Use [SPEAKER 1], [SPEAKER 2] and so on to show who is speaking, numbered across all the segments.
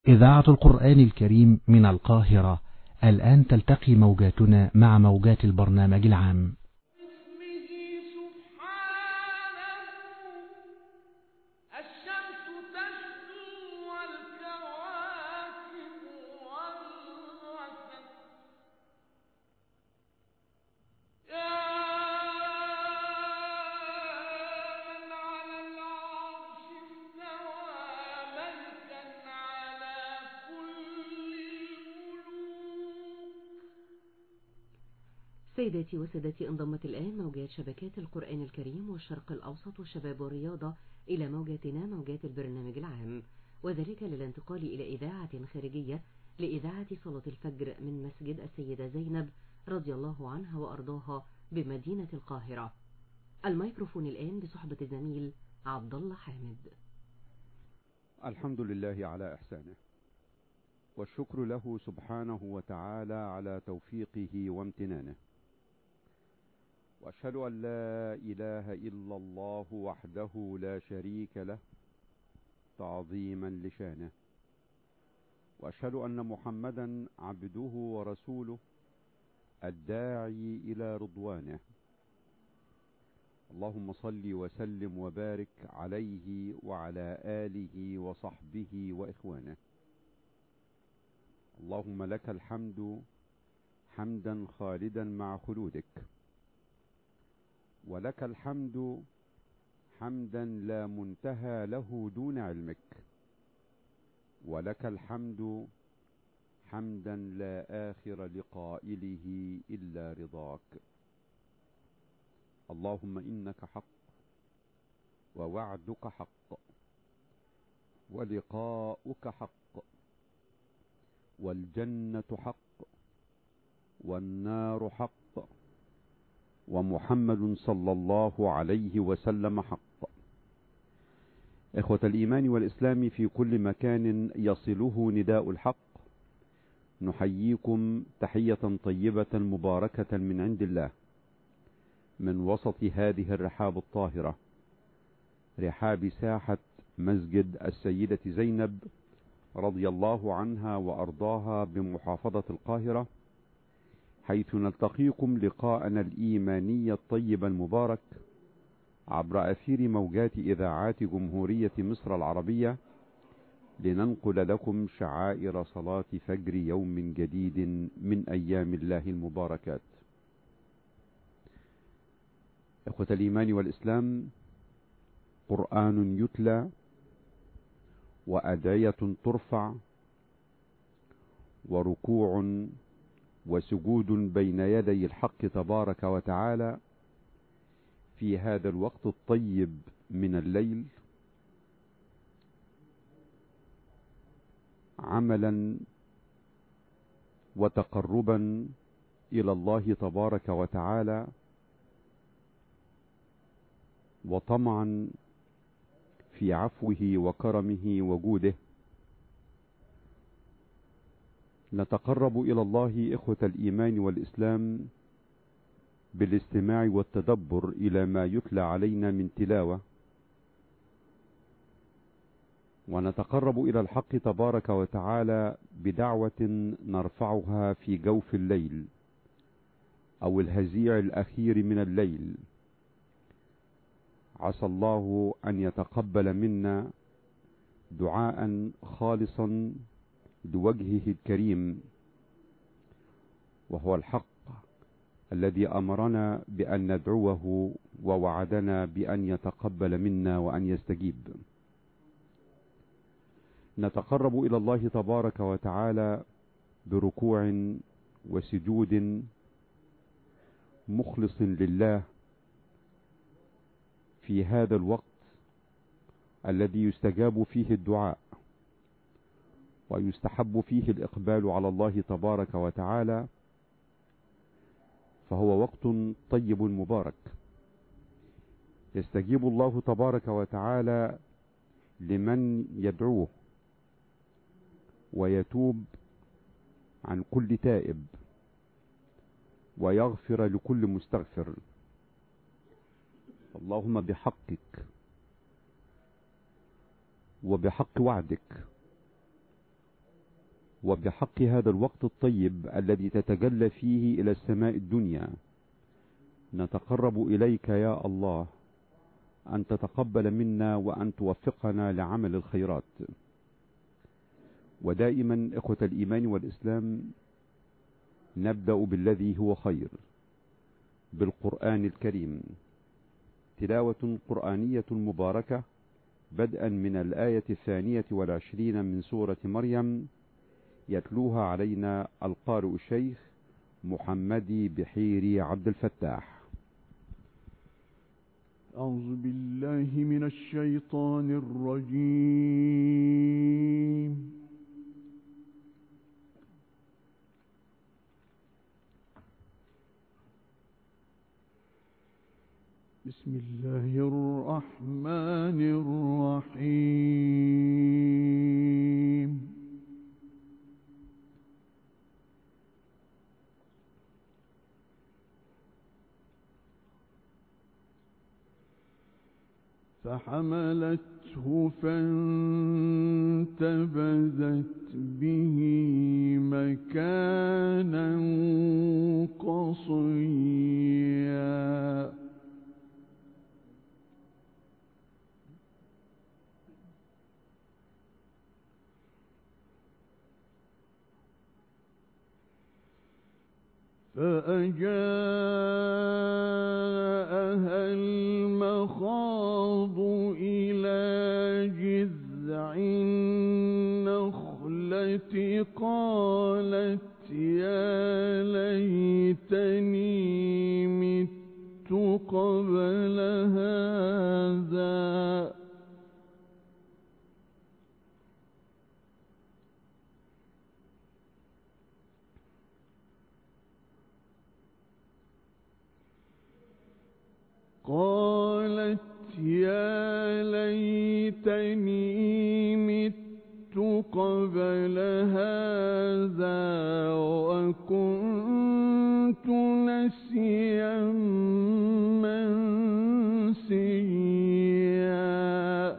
[SPEAKER 1] إذاعة القرآن الكريم من القاهرة. الآن تلتقي موجاتنا مع موجات البرنامج العام.
[SPEAKER 2] سيداتي وسادتي، انضمت الآن موجات شبكات القرآن الكريم والشرق الأوسط والشباب والرياضة إلى موجاتنا موجات البرنامج العام، وذلك للانتقال إلى إذاعة خارجية لإذاعة صلاة الفجر من مسجد السيدة زينب رضي الله عنها وأرضاها بمدينة القاهرة. الميكروفون الآن بصحبة الزميل عبد الله حامد.
[SPEAKER 3] الحمد لله على إحسانه، والشكر له سبحانه وتعالى على توفيقه وامتنانه، وأشهد أن لا إله إلا الله وحده لا شريك له تعظيما لشانه، وأشهد أن محمدا عبده ورسوله الداعي إلى رضوانه. اللهم صل وسلم وبارك عليه وعلى آله وصحبه وإخوانه. اللهم لك الحمد حمدا خالدا مع خلودك، ولك الحمد حمدا لا منتهى له دون علمك، ولك الحمد حمدا لا آخر لقائله إلا رضاك. اللهم إنك حق، ووعدك حق، ولقاؤك حق، والجنة حق، والنار حق، ومحمد صلى الله عليه وسلم حق. إخوة الإيمان والإسلام في كل مكان يصله نداء الحق، نحييكم تحية طيبة مباركة من عند الله من وسط هذه الرحاب الطاهرة، رحاب ساحة مسجد السيدة زينب رضي الله عنها وأرضاها بمحافظة القاهرة، حيث نلتقيكم لقاءنا الإيماني الطيب المبارك عبر أثير موجات إذاعات جمهورية مصر العربية، لننقل لكم شعائر صلاة فجر يوم جديد من أيام الله المباركات. إخوة الإيمان والإسلام، قرآن يتلى، وأدعية ترفع، وركوع وسجود بين يدي الحق تبارك وتعالى في هذا الوقت الطيب من الليل، عملا وتقربا إلى الله تبارك وتعالى، وطمعا في عفوه وكرمه وجوده. نتقرب إلى الله إخوة الإيمان والإسلام بالاستماع والتدبر إلى ما يتلى علينا من تلاوة، ونتقرب إلى الحق تبارك وتعالى بدعوة نرفعها في جوف الليل أو الهزيع الأخير من الليل. عسى الله أن يتقبل منا دعاء خالصا لوجهه الكريم، وهو الحق الذي أمرنا بأن ندعوه ووعدنا بأن يتقبل منا وأن يستجيب. نتقرب إلى الله تبارك وتعالى بركوع وسجود مخلص لله في هذا الوقت الذي يستجاب فيه الدعاء، ويستحب فيه الإقبال على الله تبارك وتعالى، فهو وقت طيب مبارك يستجيب الله تبارك وتعالى لمن يدعوه ويتوب عن كل تائب ويغفر لكل مستغفر. اللهم بحقك وبحق وعدك وبحق هذا الوقت الطيب الذي تتجلى فيه إلى السماء الدنيا نتقرب إليك يا الله أن تتقبل منا وأن توفقنا لعمل الخيرات. ودائما إخوة الإيمان والإسلام نبدأ بالذي هو خير، بالقرآن الكريم، تلاوة قرآنية مباركة بدءا من الآية 22 من سورة مريم، يتلوها علينا القارئ الشيخ محمد بحيري عبد الفتاح.
[SPEAKER 4] أعوذ بالله من الشيطان الرجيم. بسم الله الرحمن الرحيم. فحملته فانتبذت به مكانا قصيا. فأجاءها المخاض إلى جذع النخلة قالت يا ليتني مت قبل هذا وكنت نسيا منسيا.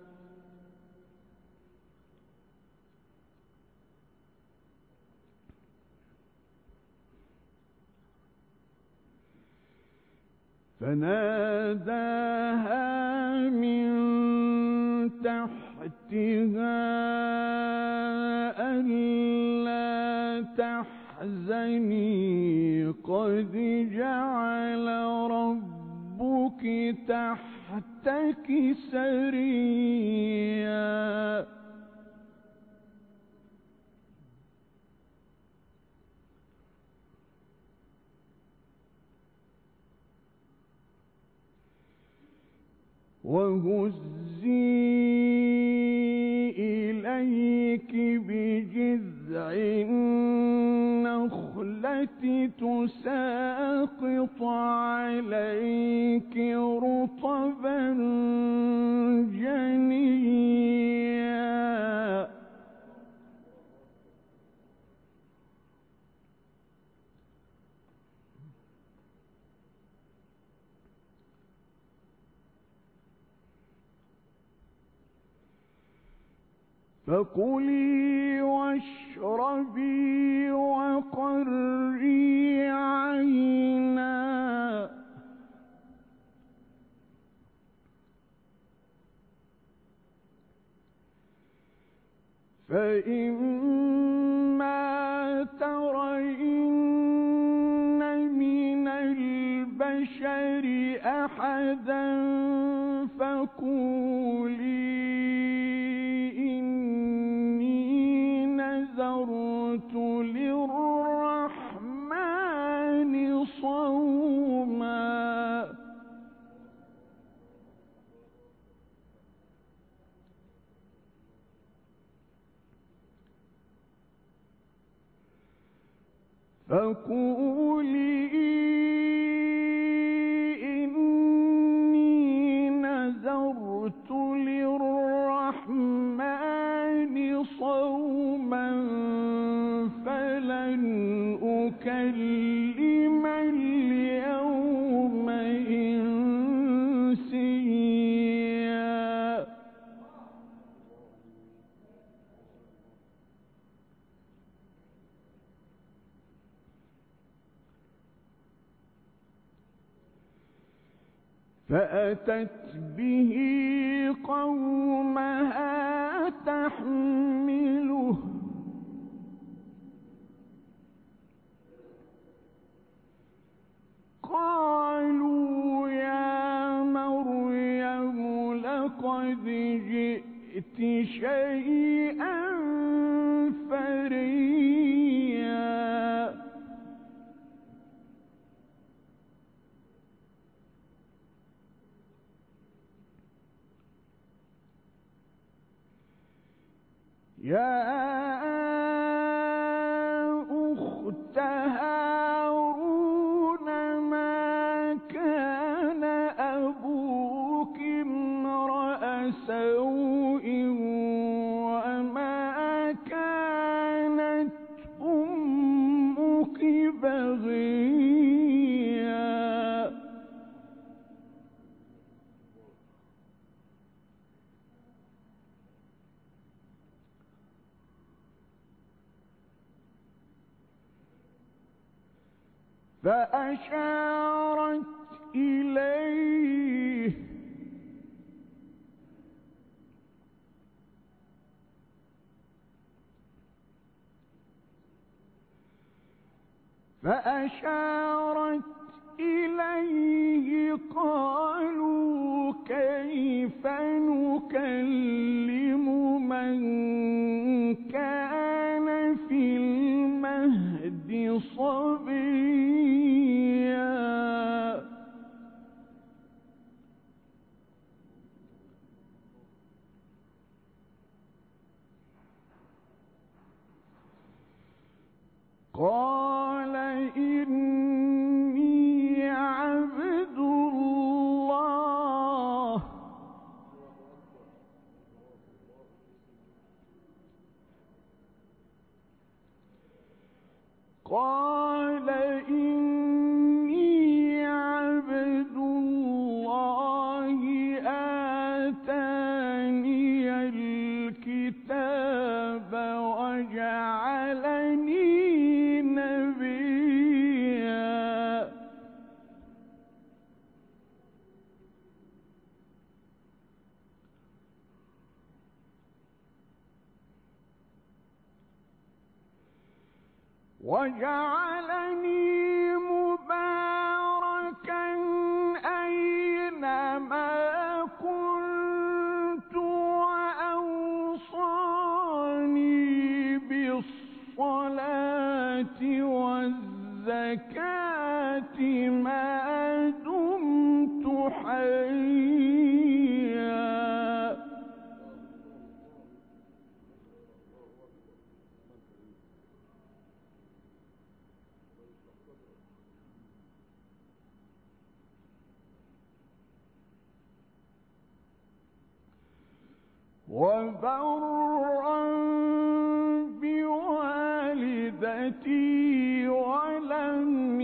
[SPEAKER 4] فناداها من تحتها ألا تحزني قد جعل ربك تحتك سريا. وهزي إليك بجذع النخلة تساقط عليك رطبا جنيا. فكلي واشربي وقري عينا فإما ترين من البشر أحدا فقولي نذرت للرحمن صوما. فقولي إني نذرت للرحمن صوما فلن أكلم اليوم إنسيا. فأتت به قومها تحمله قالوا يا مريم لقد جئت شيئا فريا يا أخت هارون ما كان أبوك امرأ سوء وما كانت أمك بغيا فأشارت إليه قالوا كيف نكلم من كان في المهد صبيا قال إني عبد الله آتاني الكتاب وجعلني نبيا وجعلني مباركا أينما كنت وأوصاني بالصلاة والزكاة ما دمت حيا وبرا بوالدتي ولم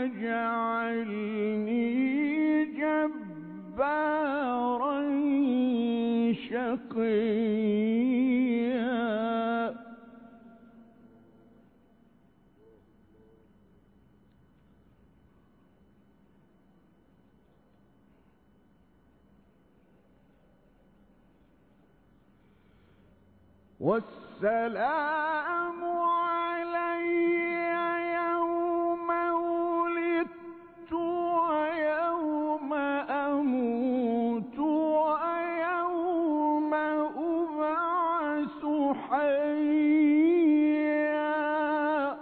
[SPEAKER 4] يجعلني جبارا شقيا والسلام علي يوم ولدت ويوم أموت ويوم أبعث حيا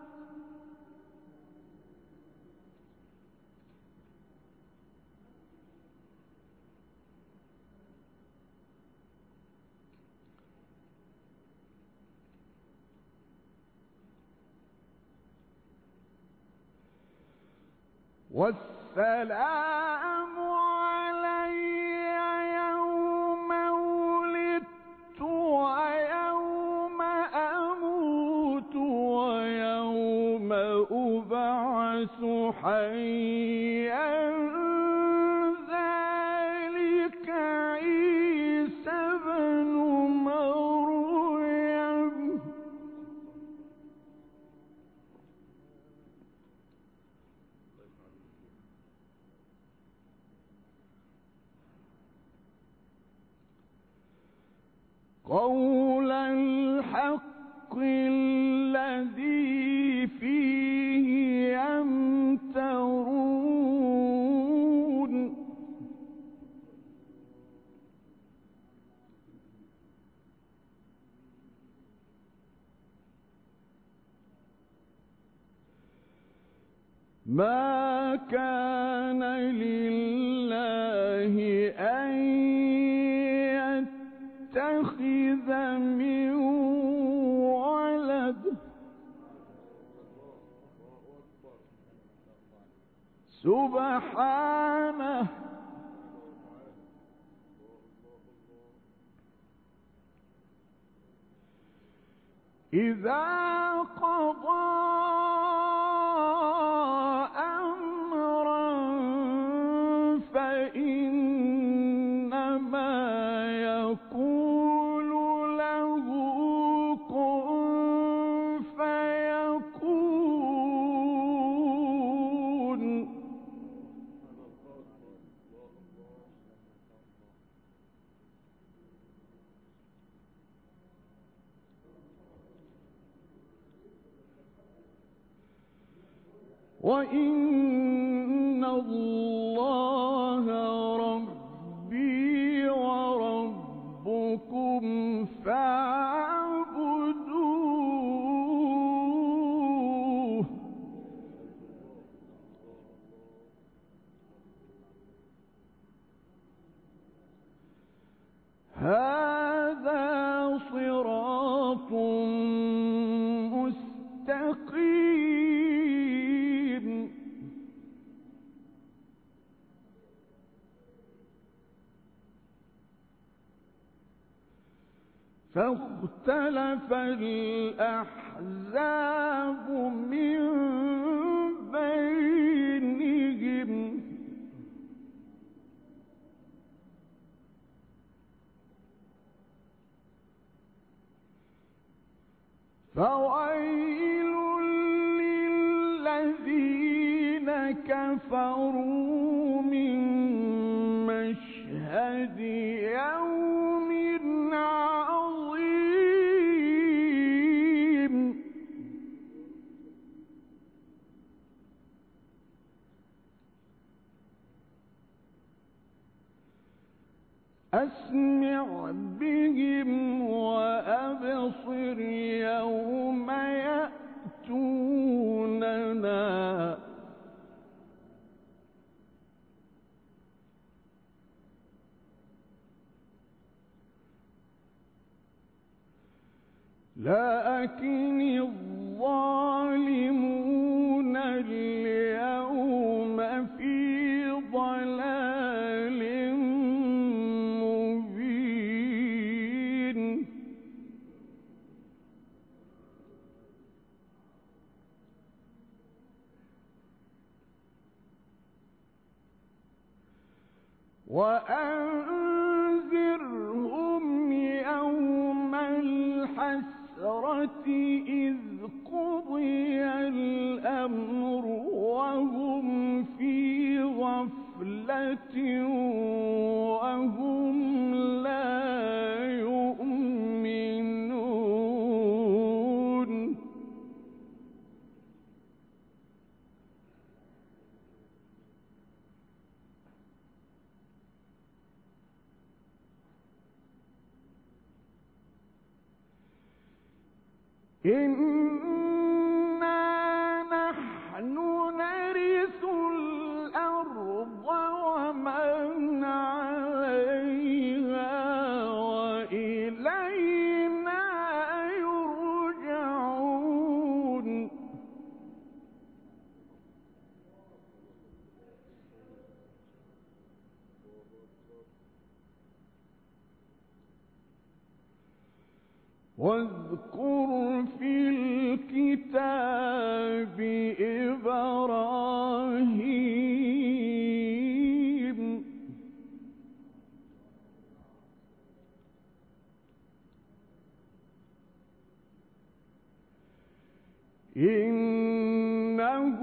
[SPEAKER 4] والسلام علي يوم ولدت ويوم أموت ويوم أبعث حيا ذلك عيسى بن مريم الذي فيه يمترون ما كان لله أن يتخذ من ولد سبحانه إذا قضى أمرا فإنما يقول له كن فيكون وإن الله ربي وربكم فاعبدوه هذا صراط مستقيم فاختلف الأحزاب من بينهم فويل للذين كفروا من مشهد يوم عظيم أسمع بهم وأبصر يوم يأتوننا لكن الظالمون اليوم في ضلال مبين وأنذرهم يوم الحسرة إذ قضي الأمر وهم في غفلة وهم لا يؤمنون إنا نحن نرث الأرض ومن عليها وإلينا يرجعون واذكر في الكتاب إبراهيم إنه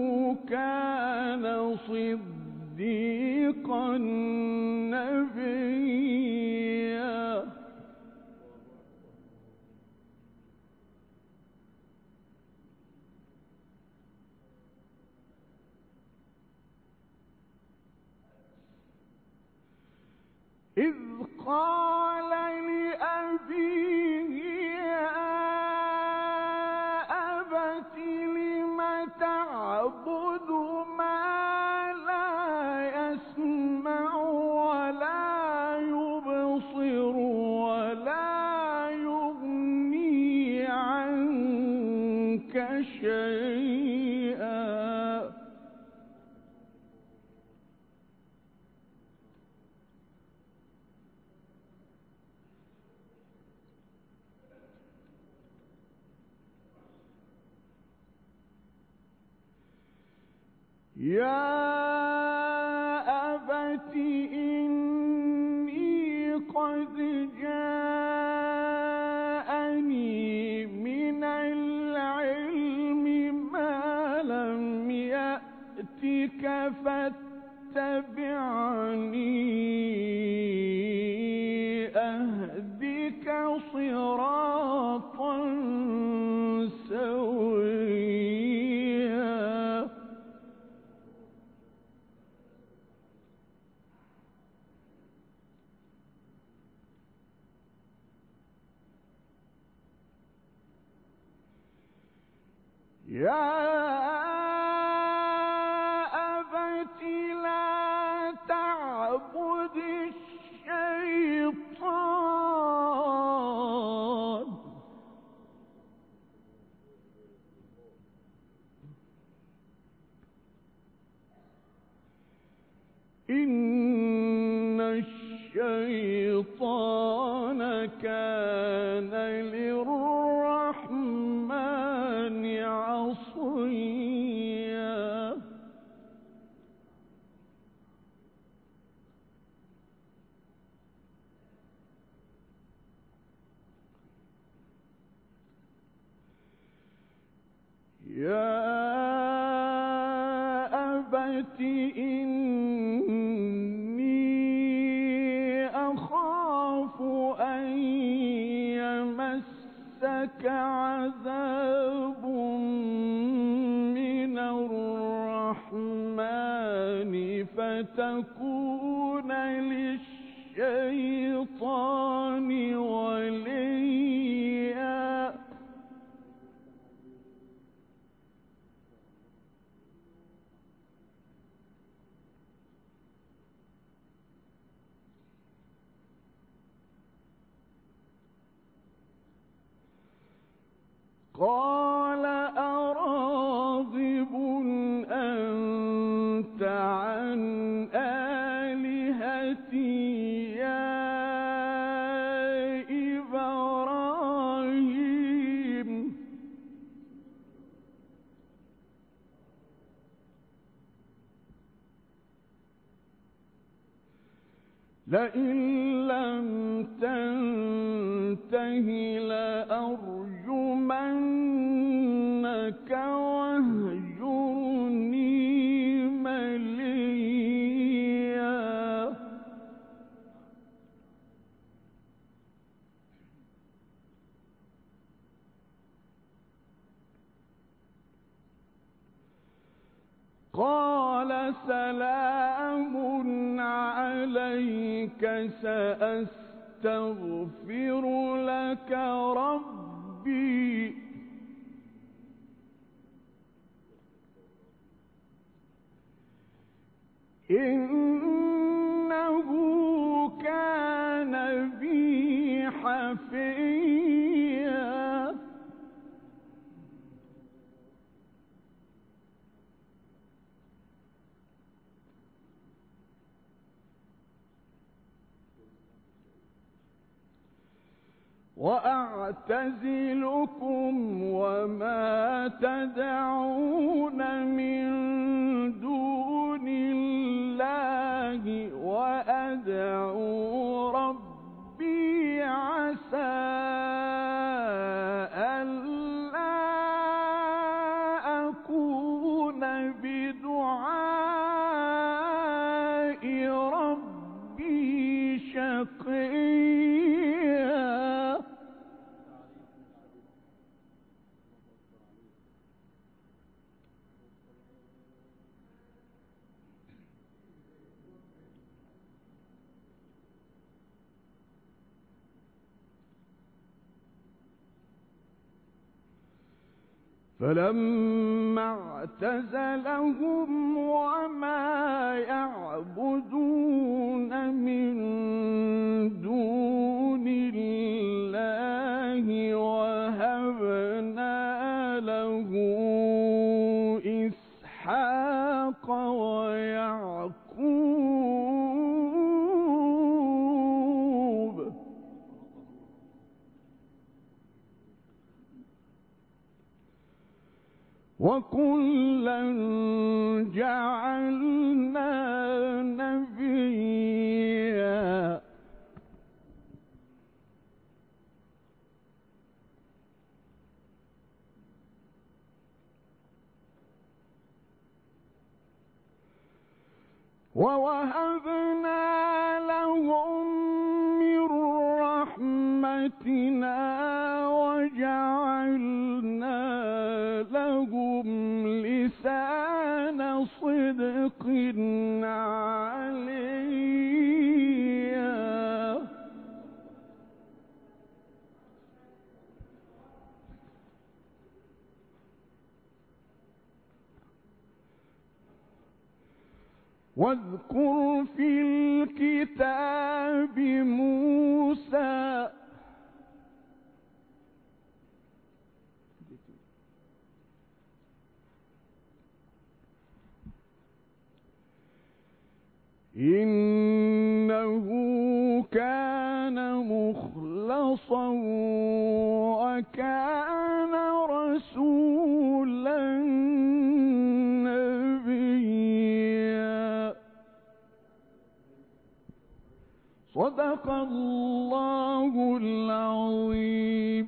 [SPEAKER 4] كان صديقا نبيا قال لأبيه يا أبت لم تعبد ما لا يسمع ولا يبصر ولا يغني عنك شيئا. يا أبت إني قد جاءني من العلم ما لم يأتك فاتبعني أهدك صراطا سويا. يا أبت لا تعبد الشيطان إن الشيطان كان للرحمن عصيا. يا أبت إني أخاف أن يمسك عذاب من الرحمن فتكون للشيطان وليا. قال أراغب أنت عن آلهتي يا إبراهيم لئن لم تنته لأرجمنك واهجرني مليا. قال سلام عليك سأستغفر لك ربي إنه كان بي حفيا. وأعتزلكم وما تدعون من دون الله وأدعو ربي عسى ألا أكون بدعاء ربي شقيا. فلما اعتزلهم وما يعبدون من دون الله وهبنا له إسحاق ويعقوب وكلا جعلنا نبيا ووهبنا لهم من رحمتنا وجعلنا لهم لسان صدق عليا واذكر في الكتاب موسى إنه كان مخلصا وكان رسولا نبيا صدق الله العظيم.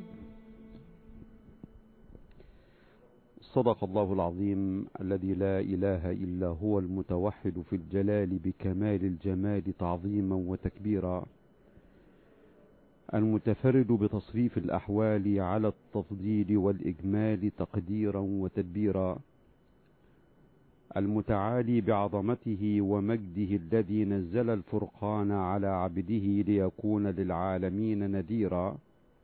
[SPEAKER 3] صدق الله العظيم الذي لا إله إلا هو المتوحد في الجلال بكمال الجمال تعظيما وتكبيرا، المتفرد بتصريف الأحوال على التفضيل والإجمال تقديرا وتدبيرا، المتعالي بعظمته ومجده الذي نزل الفرقان على عبده ليكون للعالمين نذيرا.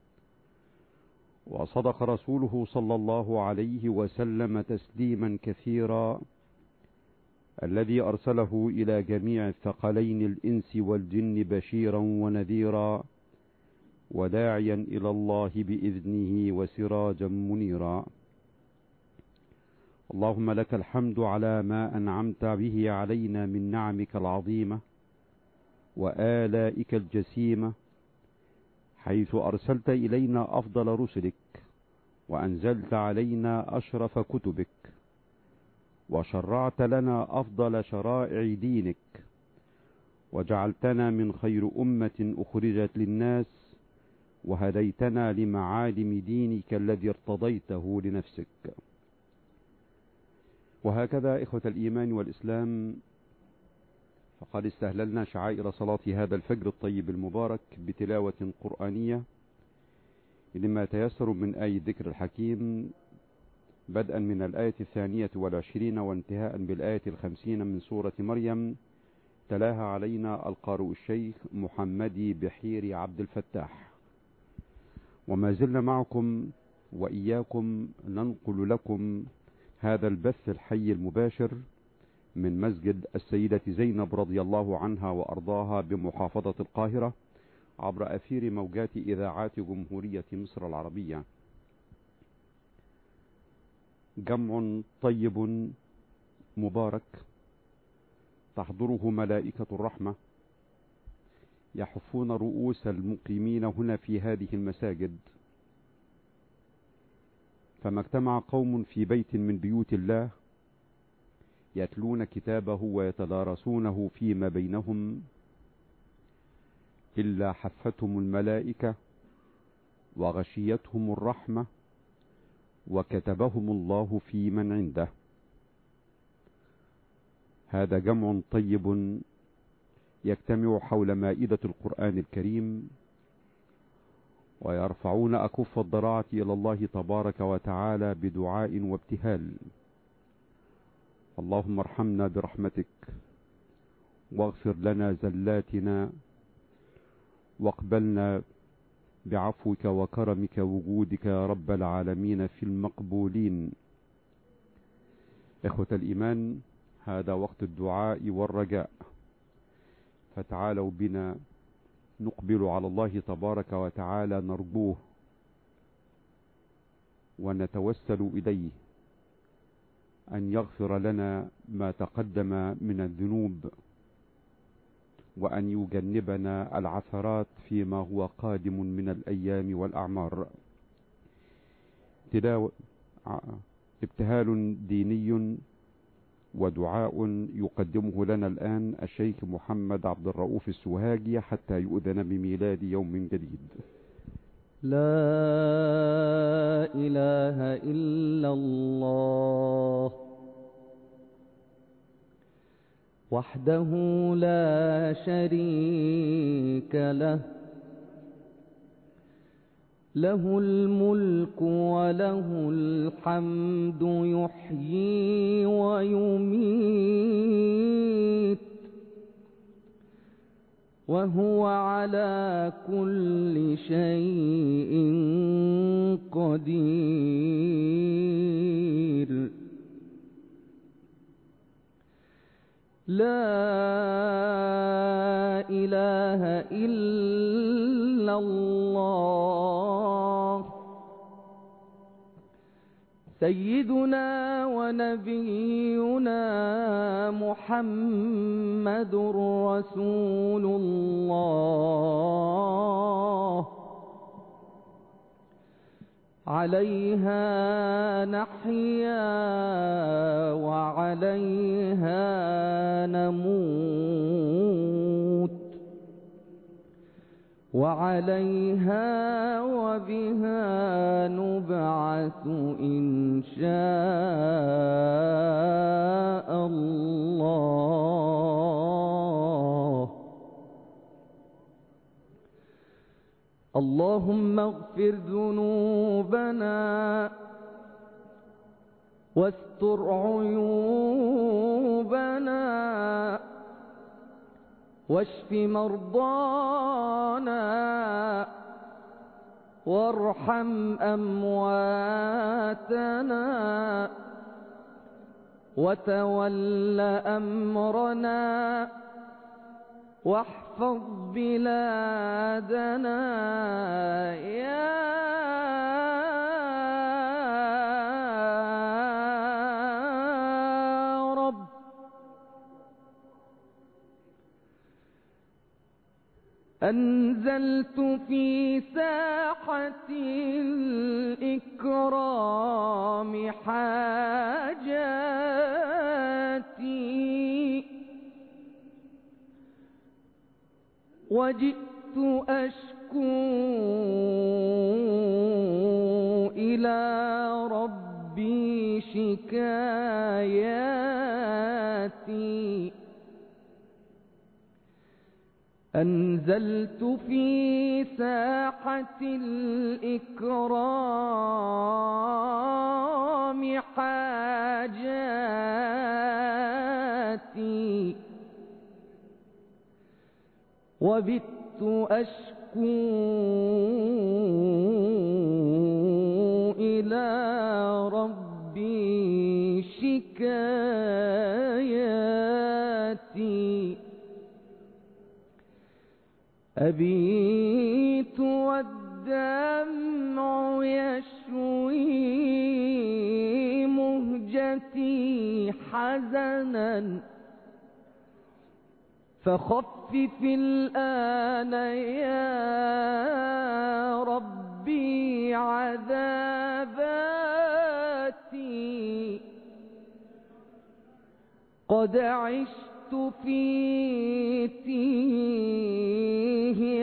[SPEAKER 3] وصدق رسوله صلى الله عليه وسلم تسليما كثيرا، الذي أرسله إلى جميع الثقلين الإنس والجن بشيرا ونذيرا وداعيا إلى الله بإذنه وسراجا منيرا. اللهم لك الحمد على ما أنعمت به علينا من نعمك العظيمة وآلائك الجسيمة، حيث أرسلت إلينا أفضل رسلك وأنزلت علينا أشرف كتبك وشرعت لنا أفضل شرائع دينك وجعلتنا من خير أمة أخرجت للناس وهديتنا لمعالم دينك الذي ارتضيته لنفسك. وهكذا إخوة الإيمان والإسلام، فقد استهللنا شعائر صلاة هذا الفجر الطيب المبارك بتلاوة قرآنية لما تيسر من آية الذكر الحكيم، بدءا من الآية 22 وانتهاء بالآية 50 من سورة مريم، تلاها علينا القارئ الشيخ محمدي بحيري عبد الفتاح. وما زلنا معكم وإياكم ننقل لكم هذا البث الحي المباشر من مسجد السيدة زينب رضي الله عنها وأرضاها بمحافظة القاهرة عبر أثير موجات إذاعات جمهورية مصر العربية. جمع طيب مبارك تحضره ملائكة الرحمة يحفون رؤوس المقيمين هنا في هذه المساجد، فما اجتمع قوم في بيت من بيوت الله يتلون كتابه ويتدارسونه فيما بينهم إلا حفتهم الملائكة وغشيتهم الرحمة وكتبهم الله في من عنده. هذا جمع طيب يجتمع حول مائدة القرآن الكريم ويرفعون أكف الضراعة إلى الله تبارك وتعالى بدعاء وابتهال. اللهم ارحمنا برحمتك واغفر لنا زلاتنا واقبلنا بعفوك وكرمك وجودك يا رب العالمين في المقبولين. إخوة الإيمان، هذا وقت الدعاء والرجاء، فتعالوا بنا نقبل على الله تبارك وتعالى، نرجوه ونتوسل إليه أن يغفر لنا ما تقدم من الذنوب، وأن يجنبنا العثرات فيما هو قادم من الأيام والأعمار. ابتهال ديني ودعاء يقدمه لنا الآن الشيخ محمد عبد الرؤوف السوهاجي حتى يؤذن بميلاد يوم جديد.
[SPEAKER 5] لا إله إلا الله وحده لا شريك له، له الملك وله الحمد، يحيي ويميت، وهو على كل شيء قدير. لا إله إلا الله سيدنا ونبينا محمد رسول الله، عليها نحيا وعليها نموت، وعليها وبها نبعث إن شاء الله. اللهم اغفر ذنوبنا واستر عيوبنا واشف مرضانا وارحم أمواتنا وتول أمرنا واحفظ بلادنا يا رب. أنزلت في ساحة الإكرام حاجاتي، وجئت أشكو إلى ربي شكاياتي. أنزلت في ساحة الإكرام حاجاتي، وبت أشكو إلى ربي شكاياتي. أبيت والدمع يشوي مهجتي حزنا، فخفف الآن يا ربي عذاباتي. قد عشت في تيه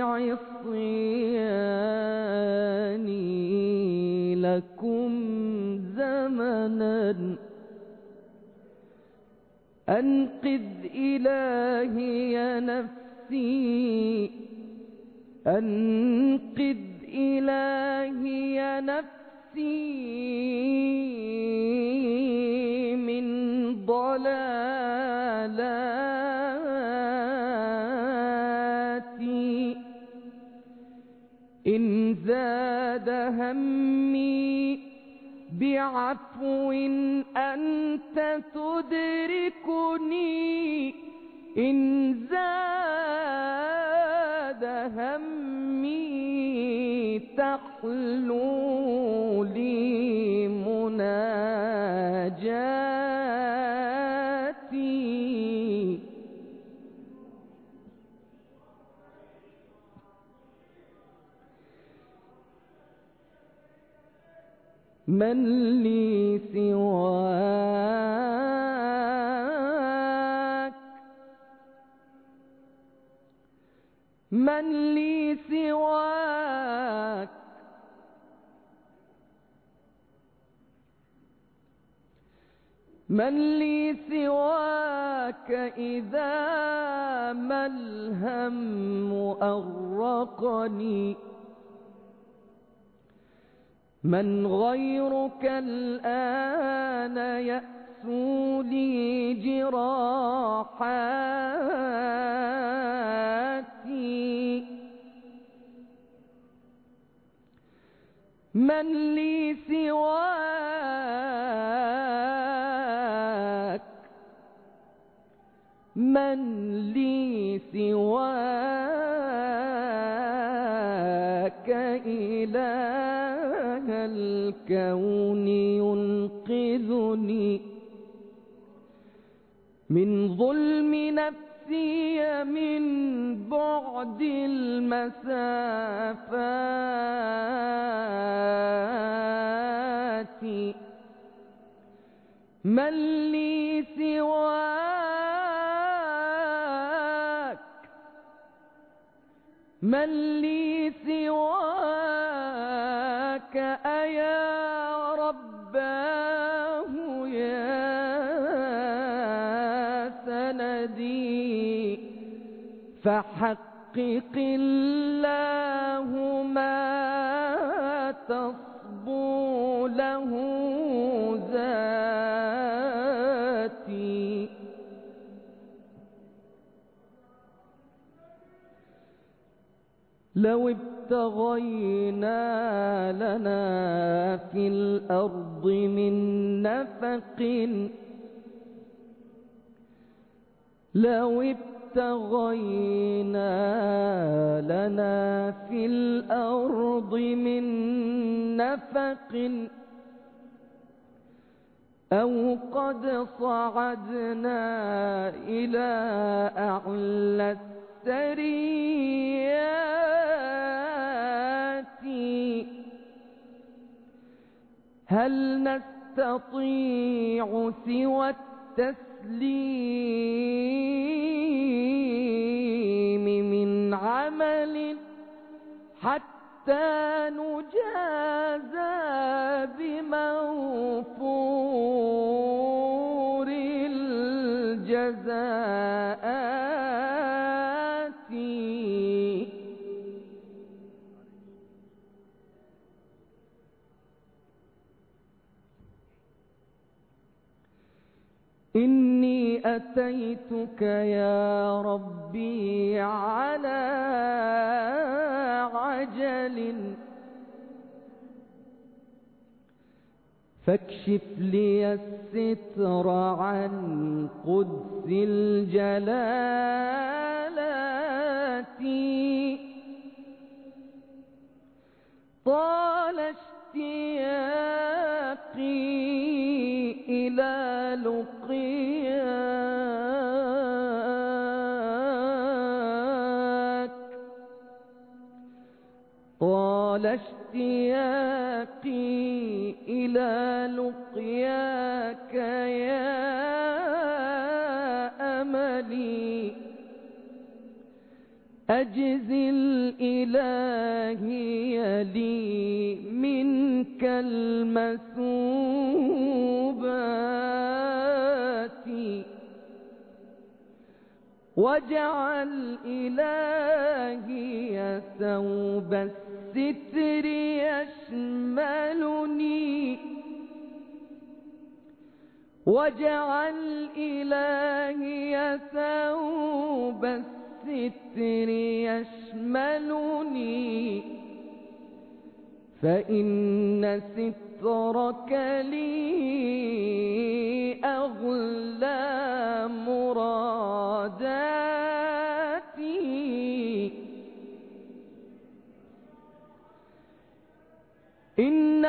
[SPEAKER 5] عصياني لكم زمنا، أنقذ إلهي نفسي، أنقذ إلهي نفسي من ضلالاتي. إن بعفو أنت تدركني إن زاد همي تحلو لي مناجاتي من لي سواك من لي سواك من لي سواك إذا ما الهم أغرقني من غيرك الآن يأسو لي جراحاتي من لي سواك من لي سواك إله الكون ينقذني من ظلم نفسي من بعد المسافات من لي سواك من لي سواك أيا رباه يا سندي فحقق الله ما تصبو له ذاتي لو ابتغينا لنا في الأرض من نفق لو ابتغينا لنا في الأرض من نفق أو قد صعدنا إلى أعلى الثريات هل نستطيع سوى التسليم من عمل حتى نجازى بموفور الجزاءات إني أتيتك يا ربي على عجل فاكشف لي الستر عن قدس الجلالات طال اشتياقي إلى لقياك طال اشتياقي إلى لقياك يا أملي أجزل إلهي لي منك المثوبات واجعل إلهي ثوب الستر يشملني واجعل إلهي ثوب الستر يشملني فإن سترك لي أغلى مراداتي. إن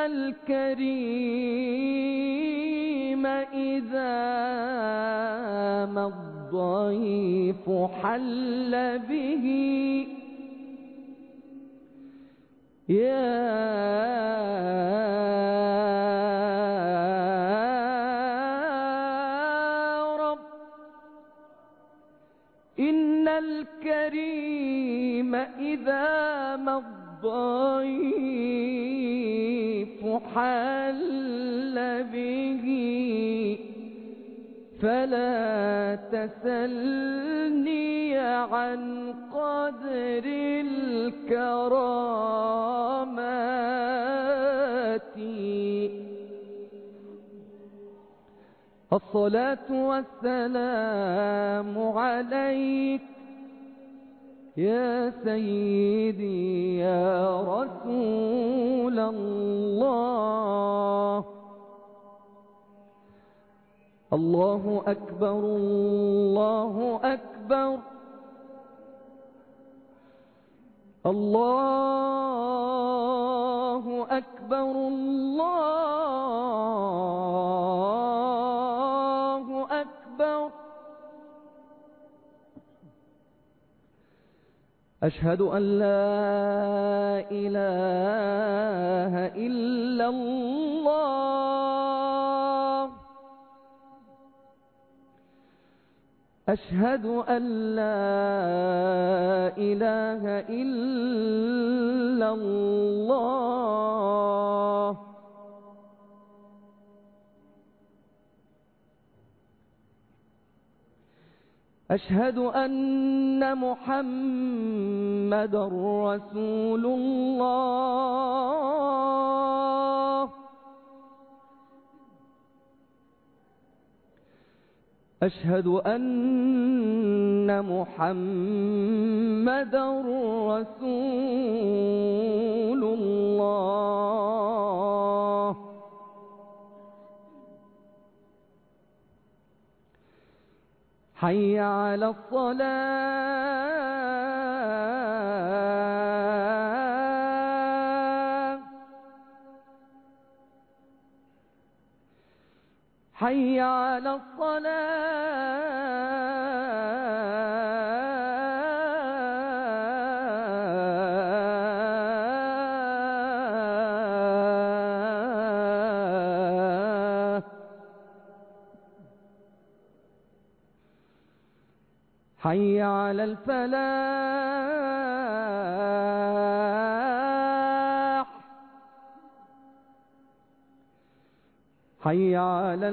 [SPEAKER 5] الكريم إذا ما الضيف حل به يا رب. إن الكريم إذا ما الضيف حل به فلا تسلني عن قدر الكرامات. الصلاة والسلام عليك يا سيدي يا رسول الله. الله أكبر الله أكبر الله أكبر الله أكبر. أشهد أن لا إله إلا الله. أشهد أن لا إله إلا الله. أشهد أن محمدًا رسول الله. أشهد أن محمدًا رسول الله. حي على الصلاة. حي على الصلاة. حي على الفلاح. حي على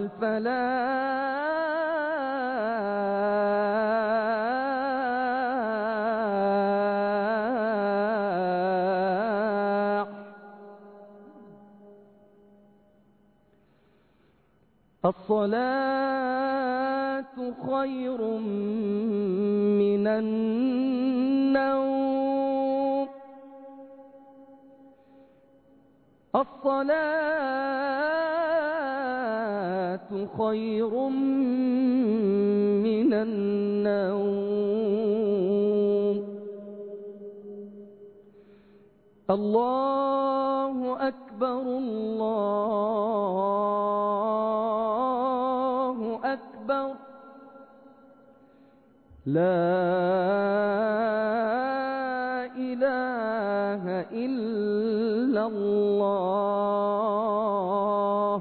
[SPEAKER 5] الفلاح. الصلاة خير من النوم. الصلاة خير من النوم. الله أكبر الله أكبر. لا إله إلا الله.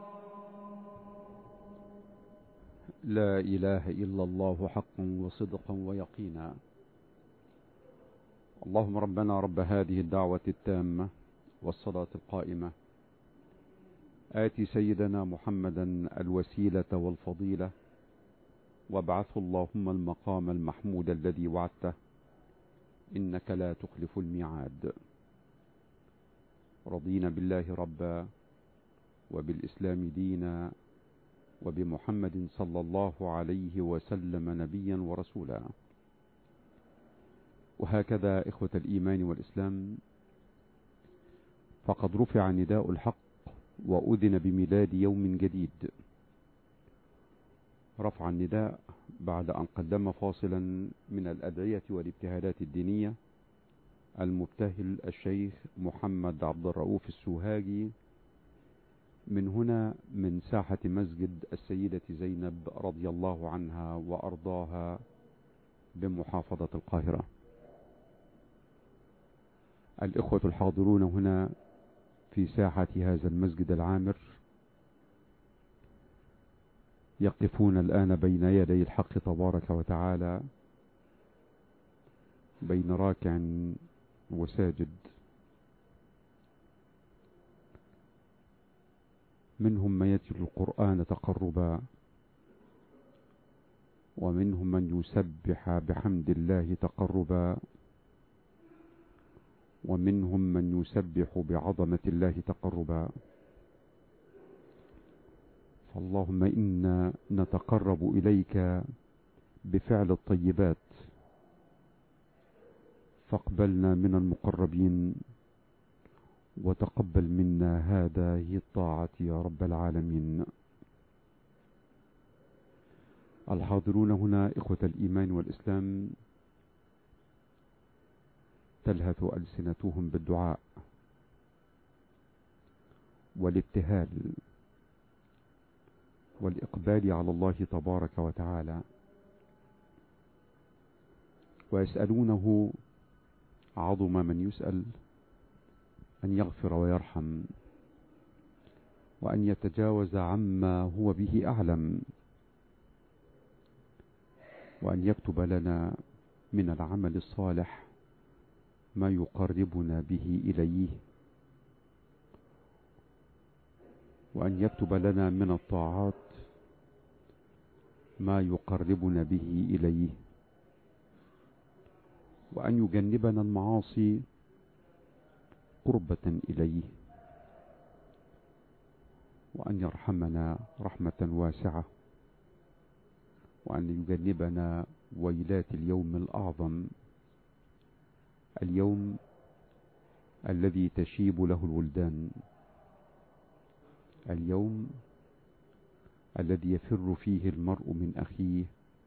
[SPEAKER 3] لا إله إلا الله حقا وصدقا ويقينا. اللهم ربنا رب هذه الدعوة التامة والصلاة القائمة آتي سيدنا محمدا الوسيلة والفضيلة وابعثه اللهم المقام المحمود الذي وعدته إنك لا تخلف الميعاد. رضينا بالله ربا وبالإسلام دينا وبمحمد صلى الله عليه وسلم نبيا ورسولا. وهكذا إخوة الإيمان والإسلام فقد رفع نداء الحق وأذن بميلاد يوم جديد. رفع النداء بعد أن قدم فاصلا من الأدعية والابتهالات الدينية المبتهل الشيخ محمد عبد الرؤوف السوهاجي من هنا من ساحة مسجد السيدة زينب رضي الله عنها وأرضاها بمحافظة القاهرة. الإخوة الحاضرون هنا في ساحة هذا المسجد العامر يقفون الآن بين يدي الحق تبارك وتعالى بين راكع وساجد. منهم من يتلو القرآن تقربا، ومنهم من يسبح بحمد الله تقربا، ومنهم من يسبح بعظمة الله تقربا. فاللهم إنا نتقرب إليك بفعل الطيبات، فاقبلنا من المقربين وتقبل منا هذه الطاعة يا رب العالمين. الحاضرون هنا إخوة الإيمان والإسلام تلهث ألسنتهم بالدعاء والابتهال والإقبال على الله تبارك وتعالى، ويسألونه عظم من يسأل أن يغفر ويرحم، وأن يتجاوز عما هو به أعلم، وأن يكتب لنا من العمل الصالح ما يقربنا به إليه، وأن يكتب لنا من الطاعات ما يقربنا به إليه، وأن يجنبنا المعاصي قربة إليه، وأن يرحمنا رحمة واسعة، وأن يجنبنا ويلات اليوم الأعظم، اليوم الذي تشيب له الولدان، اليوم الذي يفر فيه المرء من أخيه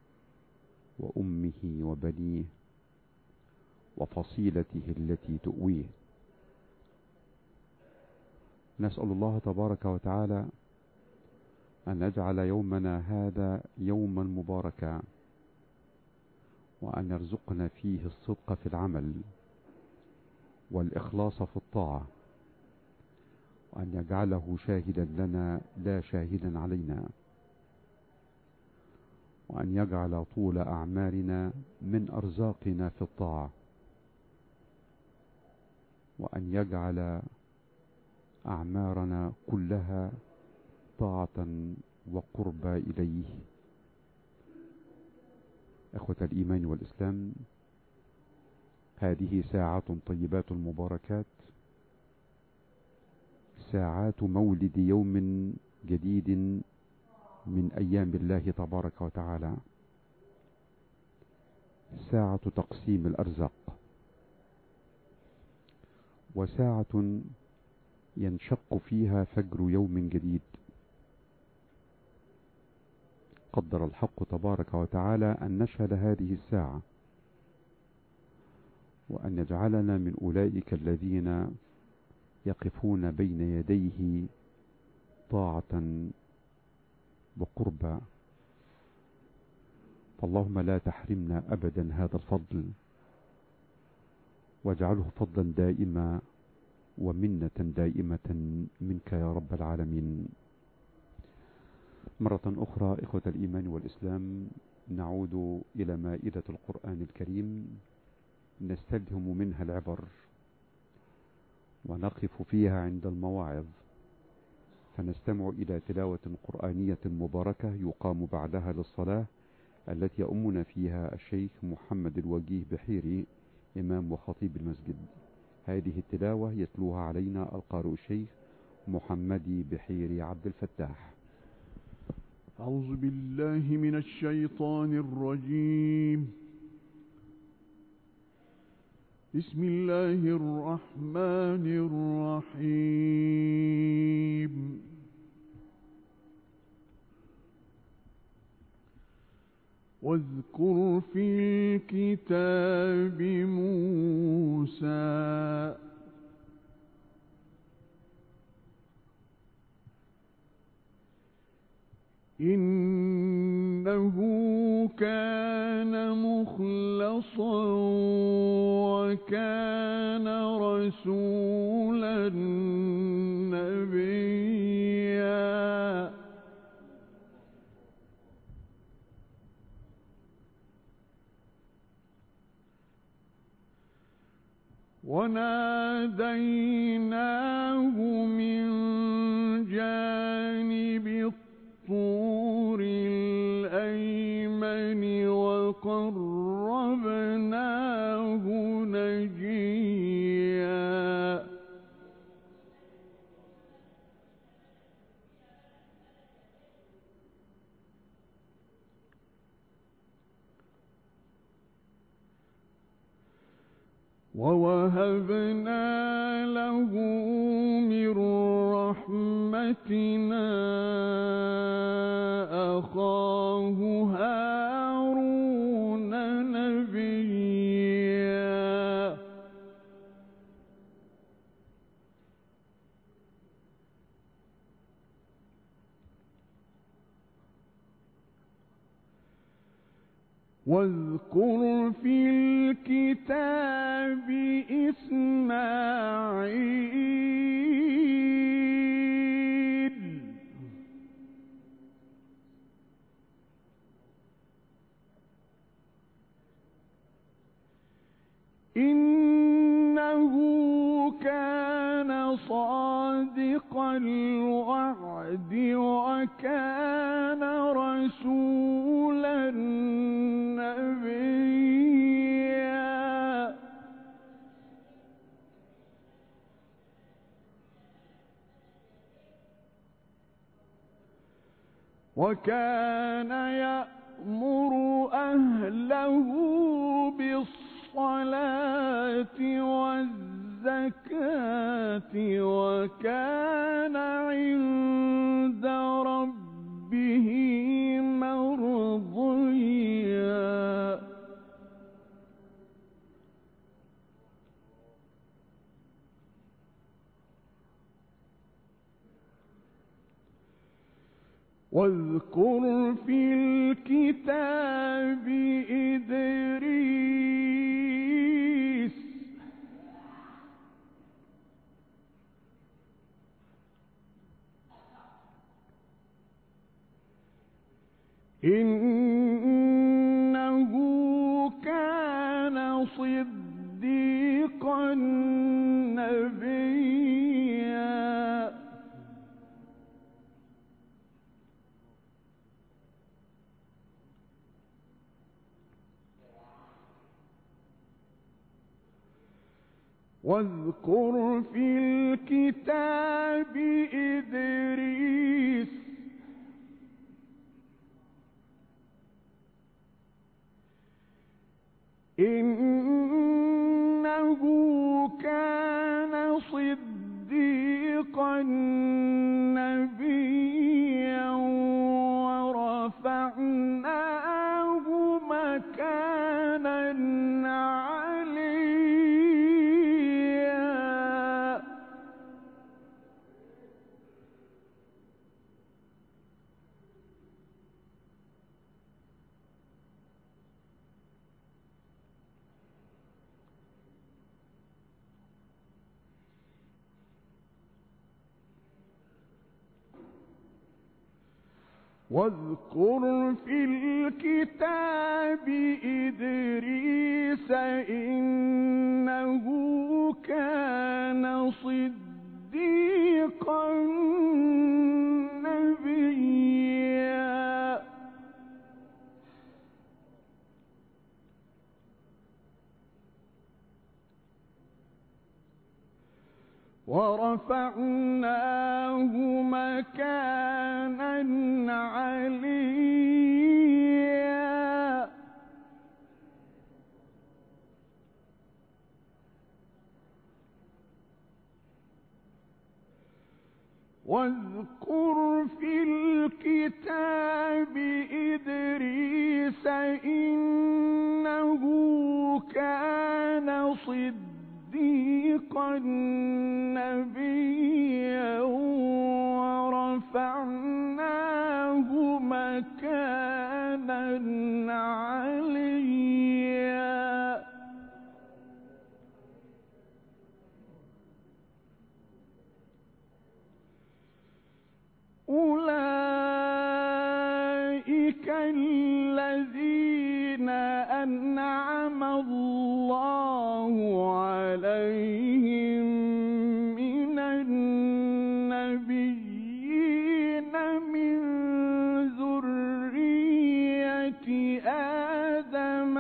[SPEAKER 3] وأمه وبنيه وفصيلته التي تؤويه. نسأل الله تبارك وتعالى أن يجعل يومنا هذا يوما مباركا، وأن يرزقنا فيه الصدق في العمل والإخلاص في الطاعة، وأن يجعله شاهدا لنا لا شاهدا علينا، وأن يجعل طول أعمارنا من أرزاقنا في الطاعة، وأن يجعل أعمارنا كلها طاعة وقربى إليه. إخوة الإيمان والإسلام، هذه ساعات طيبات مباركات، ساعات مولد يوم جديد من أيام الله تبارك وتعالى، ساعة تقسيم الأرزاق، وساعة ينشق فيها فجر يوم جديد. قدر الحق تبارك وتعالى أن نشهد هذه الساعة، وأن يجعلنا من أولئك الذين يقفون بين يديه طاعة وقربا. فاللهم لا تحرمنا أبدا هذا الفضل، واجعله فضلا دائما ومنة دائمة منك يا رب العالمين. مرة أخرى إخوة الإيمان والإسلام، نعود إلى مائدة القرآن الكريم، نستلهم منها العبر ونقف فيها عند المواعظ، فنستمع إلى تلاوة قرآنية مباركة يقام بعدها للصلاة التي يؤمنا فيها الشيخ محمد الوجيه بحيري إمام وخطيب المسجد. هذه التلاوة يتلوها علينا القارئ الشيخ محمد بحيري عبد الفتاح.
[SPEAKER 4] أعوذ بالله من الشيطان الرجيم. بسم الله الرحمن الرحيم واذكر في الكتاب موسى إنه كان مخلصا وكان رسولا نبيا وناديناه من جانب الطور الأيمن وقربناه نجيا ووهبنا له من رحمتنا أخاه هارون نبيا واذكر في الكتاب إسماعيل إنه كان صادق الوعد وكان رسولا نبيا وكان يأمر أهله بالصلاة والزكاة وكان عند ربه مرضيا واذكر في الكتاب إدريس إنه كان صديقا نبيا واذكر في الكتاب إدريس إنه كان صديقا نبيا ورفعناه مكانا عليا واذكر في الكتاب إدريس إنه كان صديقا نبيا ورفعناه مكانا عليا واذكر في الكتاب إدريس إنه كان صديقا نبيا ورفعناه مكانا عليا. أولئك الذين أنعم الله عليهم من النبيين من ذرية آدم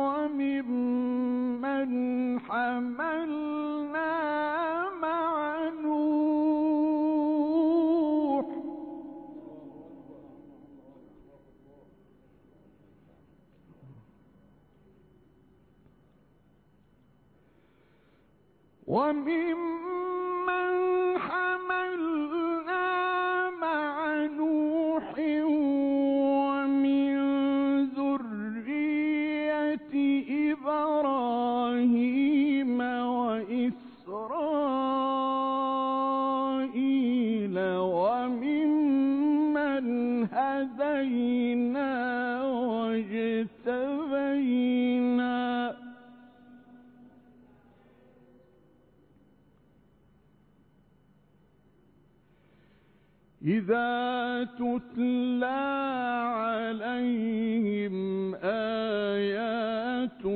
[SPEAKER 4] وممن حملنا مع نوح ومن ذرية إبراهيم وإسرائيل وممن هدينا واجتبينا إذا تتلى عليهم آيات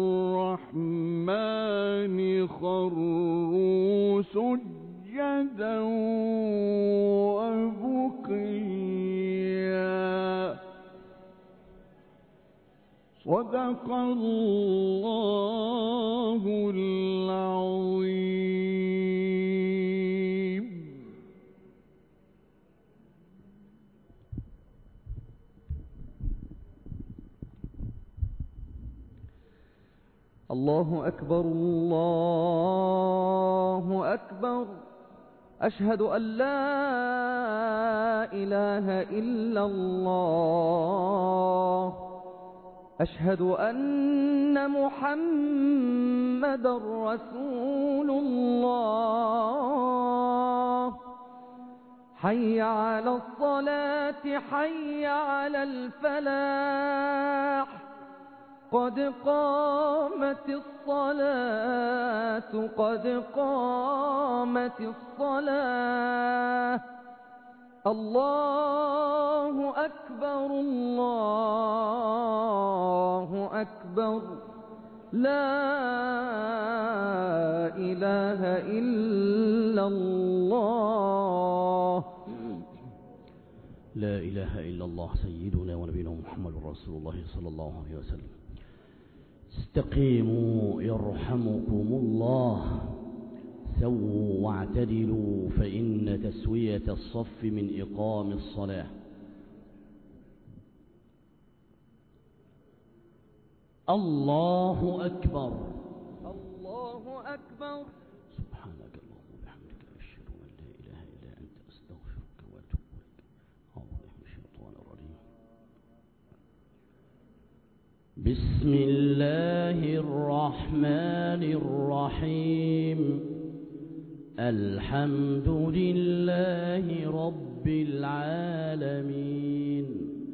[SPEAKER 4] الرحمن خروا سجدا وبكيا. صدق الله العظيم.
[SPEAKER 5] الله أكبر الله أكبر. أشهد أن لا إله إلا الله. أشهد أن محمدا رسول الله. حي على الصلاة حي على الفلاح. قد قامت الصلاة قد قامت الصلاة. الله أكبر الله أكبر. لا إله إلا الله.
[SPEAKER 6] لا إله إلا الله سيدنا ونبينا محمد رسول الله صلى الله عليه وسلم. استقيموا يرحمكم الله. سووا واعتدلوا فإن تسوية الصف من إقام الصلاة. الله أكبر
[SPEAKER 5] الله أكبر.
[SPEAKER 6] سبحانك اللهم وبحمدك أشهد أن لا إله إلا أنت أستغفرك وأتوب إليك. أعوذ بالله من الشيطان الرجيم. بسم الله الرحمن الرحيم. الحمد لله رب العالمين.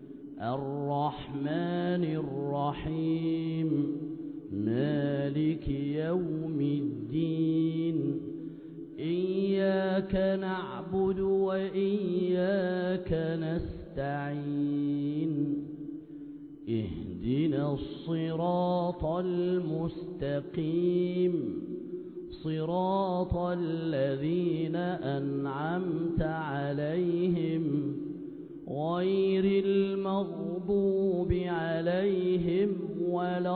[SPEAKER 6] الرحمن الرحيم. مالك يوم الدين. إياك نعبد وإياك نستعين. اهدنا الصراط المستقيم. صراط الذين أنعمت عليهم غير المغضوب عليهم ولا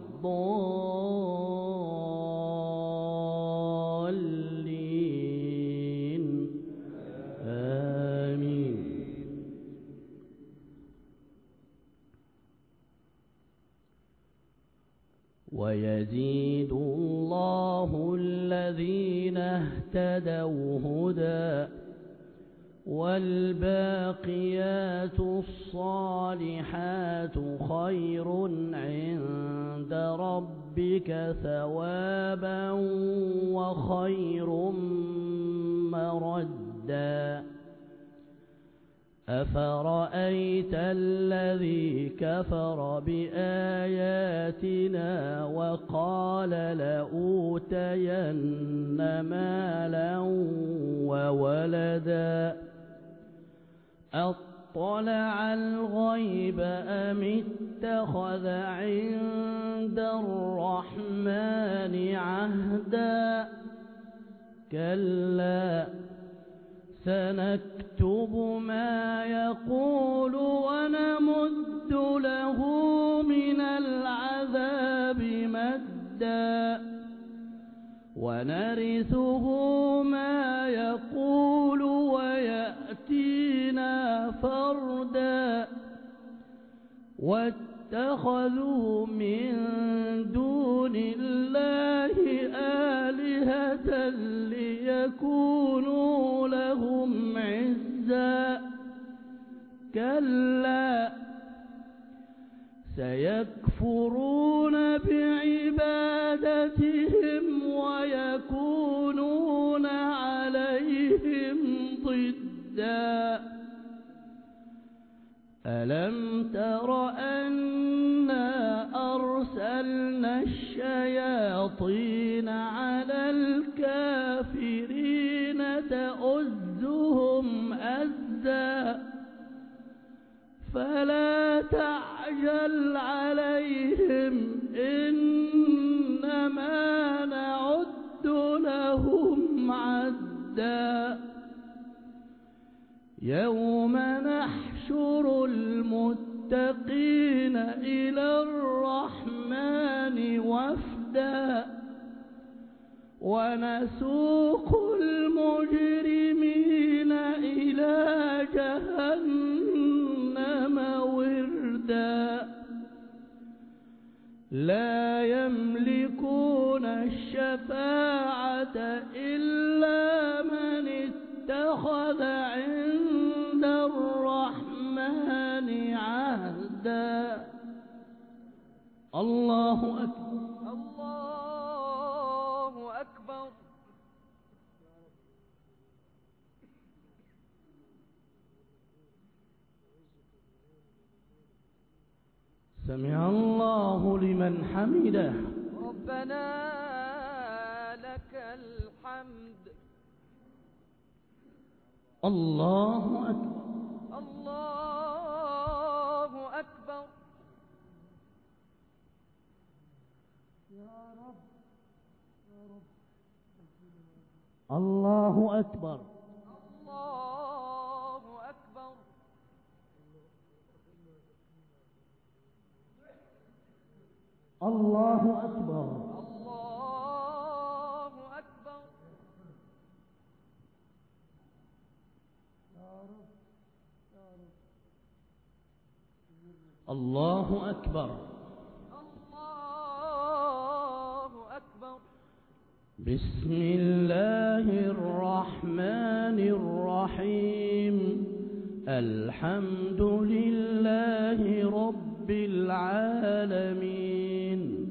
[SPEAKER 6] الضالين. آمين. ويزيد الله الذين اهتدوا هدى والباقيات الصالحات خير عند ربك ثوابا وخير مردا أفرأيت الذي كفر بآياتنا وقال لأوتين مالا وولدا أطلع الغيب أم اتخذ عند الرحمن عهدا كلا سنكتب ما يقول ونمد له من العذاب مدا ونرثه ما يقول ويأتينا فردا واتخذوا من دون الله آلهة ليكونوا لهم عزا كلا سيكفرون بعبادتهم ويكونون عليهم ضدا ألم تر أنا أرسلنا الشياطين على الكافرين تؤزهم أزا فلا تعجل عليهم إنما نعد لهم عدا يوم نحشر المتقين إلى الرحمن وفدا ونسوق المجرمين إلى جهنم وردا لا يملكون الشفاعة إلا من اتخذ عند الرحمن عهدا الله أكبر
[SPEAKER 5] الله أكبر
[SPEAKER 6] سمع الله لمن حمده
[SPEAKER 5] ربنا لك الحمد
[SPEAKER 6] الله أكبر
[SPEAKER 5] الله أكبر
[SPEAKER 6] الله أكبر
[SPEAKER 5] الله أكبر
[SPEAKER 6] الله أكبر
[SPEAKER 5] الله أكبر
[SPEAKER 6] الله أكبر
[SPEAKER 5] الله أكبر
[SPEAKER 6] بسم الله الرحمن الرحيم الحمد لله رب العالمين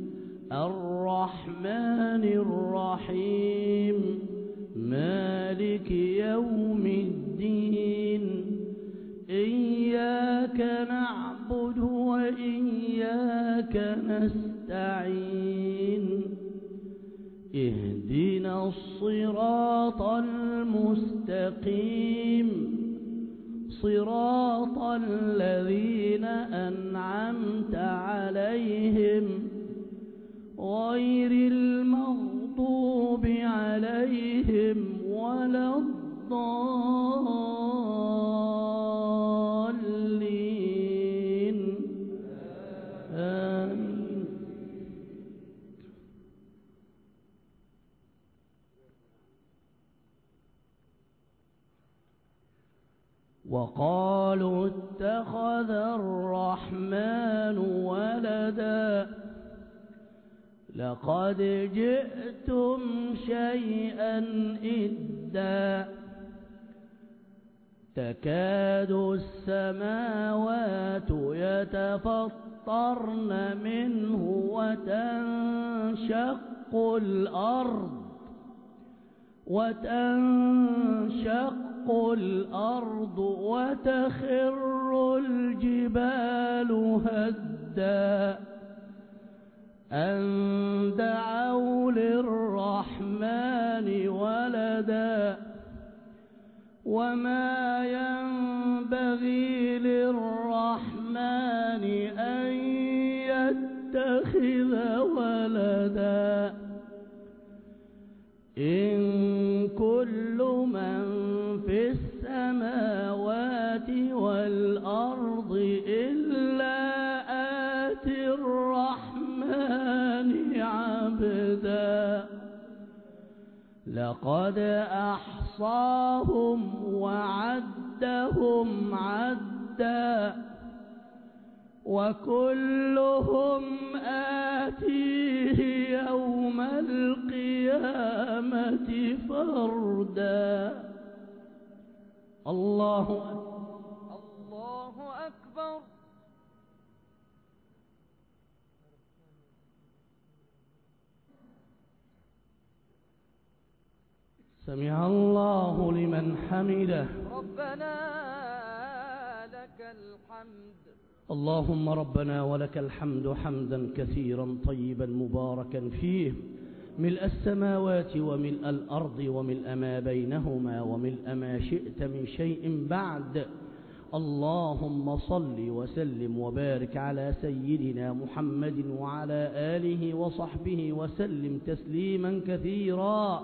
[SPEAKER 6] الرحمن الرحيم مالك يوم الدين إياك نعبد وإياك نستعين اهدنا الصراط المستقيم صراط الذين أنعمت عليهم غير المغضوب عليهم ولا الضالين آمين وقالوا اتخذ الرحمن ولدا لقد جئتم شيئا إدا تكاد السماوات يتفطرن منه وتنشق الأرض وتخر الجبال هدا أن دعوا للرحمن ولدا وما ينبغي للرحمن أن يتخذ ولدا إن كل من في السماوات والأرض إلا آتي الرحمن عبدا لقد أحصاهم وعدهم عدا وكلهم آتيه يوم القيامة فردا الله
[SPEAKER 5] أكبر.
[SPEAKER 6] سمع الله لمن حمده.
[SPEAKER 5] ربنا لك الحمد.
[SPEAKER 6] اللهم ربنا ولك الحمد حمدا كثيرا طيبا مباركا فيه، ملء السماوات وملء الأرض وملء ما بينهما وملء ما شئت من شيء بعد. اللهم صل وسلم وبارك على سيدنا محمد وعلى آله وصحبه وسلم تسليما كثيرا.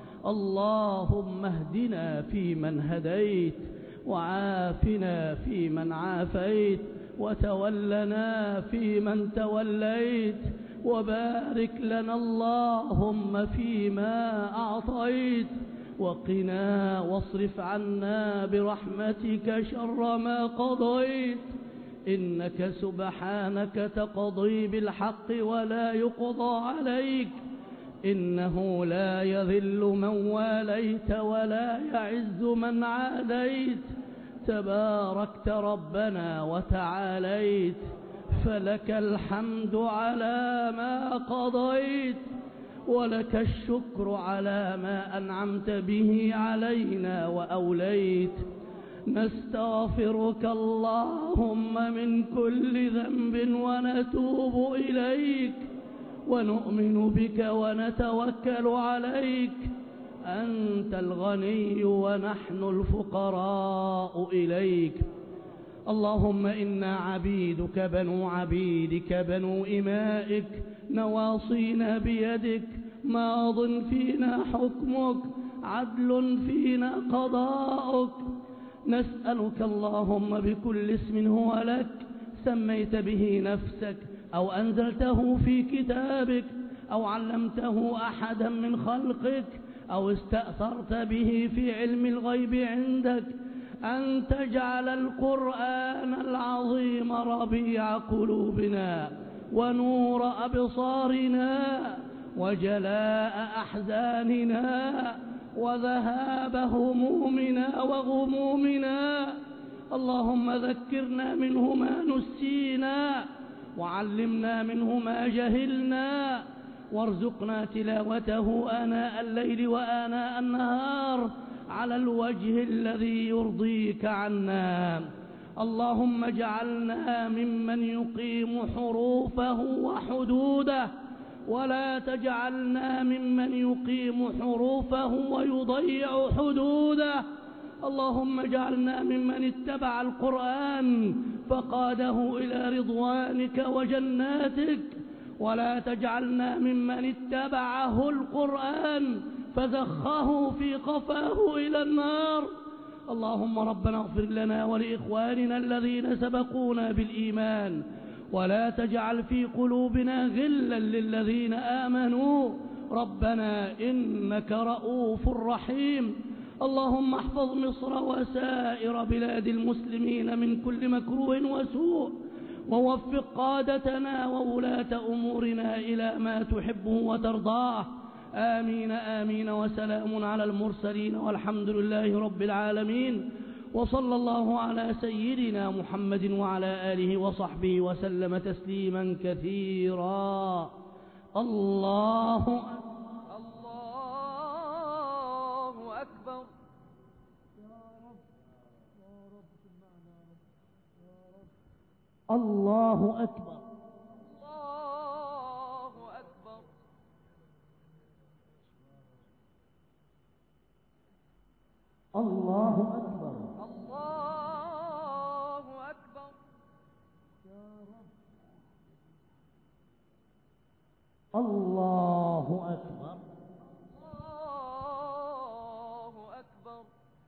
[SPEAKER 6] اللهم اهدنا فيمن هديت وعافنا فيمن عافيت وتولنا فيمن توليت وبارك لنا اللهم فيما أعطيت وقنا واصرف عنا برحمتك شر ما قضيت إنك سبحانك تقضي بالحق ولا يقضى عليك إنه لا يذل من واليت ولا يعز من عاديت تباركت ربنا وتعاليت فلك الحمد على ما قضيت ولك الشكر على ما أنعمت به علينا وأوليت. نستغفرك اللهم من كل ذنب ونتوب إليك ونؤمن بك ونتوكل عليك. أنت الغني ونحن الفقراء إليك. اللهم إنا عبيدك بنو عبيدك بنو إمائك نواصينا بيدك ماض فينا حكمك عدل فينا قضاؤك. نسألك اللهم بكل اسم هو لك سميت به نفسك أو أنزلته في كتابك أو علمته أحدا من خلقك أو استأثرت به في علم الغيب عندك أن تجعل القرآن العظيم ربيع قلوبنا ونور أبصارنا وجلاء أحزاننا وذهاب همومنا وغمومنا. اللهم ذكرنا منه ما نسينا وعلمنا منه ما جهلنا وارزقنا تلاوته آناء الليل وآناء النهار على الوجه الذي يرضيك عنا. اللهم اجعلنا ممن يقيم حروفه وحدوده ولا تجعلنا ممن يقيم حروفه ويضيع حدوده. اللهم اجعلنا ممن اتبع القرآن فقاده إلى رضوانك وجناتك ولا تجعلنا ممن اتبعه القرآن فزخه في قفاه إلى النار. اللهم ربنا اغفر لنا ولإخواننا الذين سبقونا بالإيمان ولا تجعل في قلوبنا غلا للذين آمنوا ربنا إنك رؤوف رحيم. اللهم احفظ مصر وسائر بلاد المسلمين من كل مكروه وسوء ووفق قادتنا وولاة أمورنا إلى ما تحبه وترضاه. آمين آمين وسلام على المرسلين والحمد لله رب العالمين.
[SPEAKER 7] وصلى الله على سيدنا محمد وعلى آله وصحبه وسلم تسليما كثيرا. الله
[SPEAKER 5] أكبر.
[SPEAKER 7] الله أكبر. الله أكبر.
[SPEAKER 5] الله أكبر.
[SPEAKER 7] الله أكبر.
[SPEAKER 5] الله أكبر.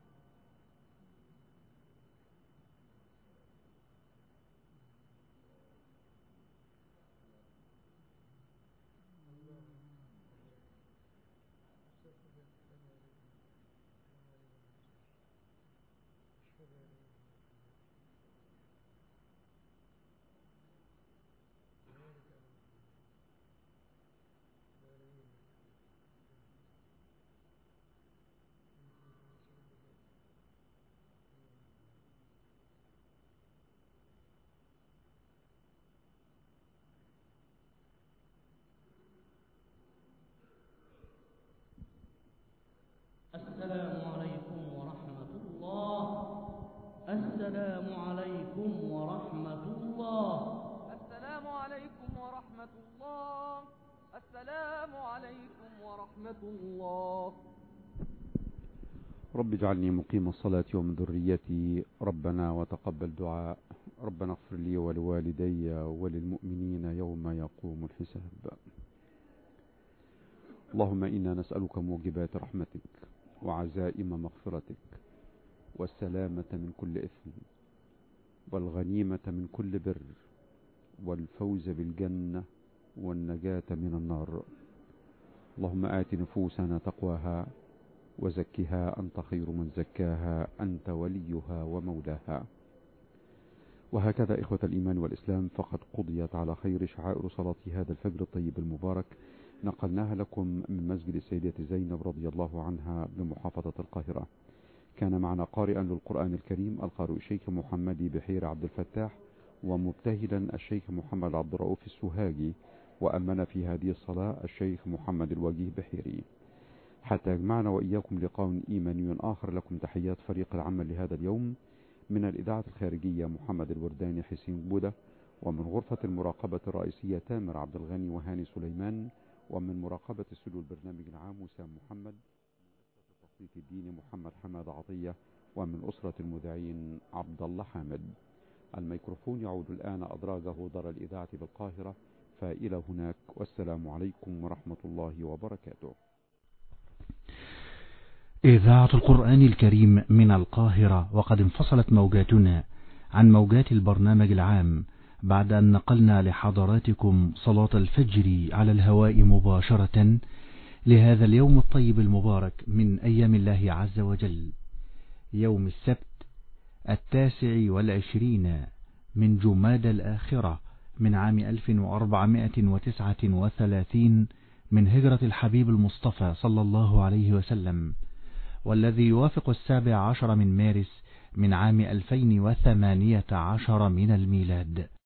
[SPEAKER 7] السلام عليكم ورحمة الله. السلام عليكم ورحمة الله.
[SPEAKER 5] السلام عليكم ورحمة الله. السلام عليكم ورحمة الله.
[SPEAKER 3] رب اجعلني مقيم الصلاة ومن ذريتي، ربنا وتقبل دعاء، ربنا اغفر لي ولوالدي وللمؤمنين يوم يقوم الحساب. اللهم إنا نسألك موجبات رحمتك وعزائم مغفرتك والسلامة من كل إثم والغنيمة من كل بر والفوز بالجنة والنجاة من النار. اللهم آت نفوسنا تقواها وزكها أنت خير من زكاها، أنت وليها ومولاها. وهكذا إخوة الإيمان والإسلام، فقد قضيت على خير شعائر صلاة هذا الفجر الطيب المبارك، نقلناها لكم من مسجد السيدة زينب رضي الله عنها بمحافظة القاهرة. كان معنا قارئا للقرآن الكريم القارئ الشيخ محمد بحير عبد الفتاح، ومبتهلا الشيخ محمد عبد الرؤوف السوهاجي، وأمن في هذه الصلاة الشيخ محمد الوجيه بحيري. حتى يجمعنا وإياكم لقاء إيماني آخر، لكم تحيات فريق العمل لهذا اليوم من الإذاعة الخارجية محمد الورداني حسين بودة، ومن غرفة المراقبة الرئيسية تامر عبد الغني وهاني سليمان، ومن مراقبة استوديو البرنامج العام وسام محمد، من أسرة التخطيط الديني محمد حماد عطية، ومن أسرة المذيعين عبد الله حامد. الميكروفون يعود الآن أدراجه دار الإذاعة بالقاهرة، فإلى هناك، والسلام عليكم ورحمة الله وبركاته.
[SPEAKER 1] إذاعة القرآن الكريم من القاهرة، وقد انفصلت موجاتنا عن موجات البرنامج العام بعد أن نقلنا لحضراتكم صلاة الفجر على الهواء مباشرة لهذا اليوم الطيب المبارك من أيام الله عز وجل، يوم السبت 29 من جمادى الآخرة من عام 1439 من هجرة الحبيب المصطفى صلى الله عليه وسلم، والذي يوافق 17 من مارس من عام 2018 من الميلاد.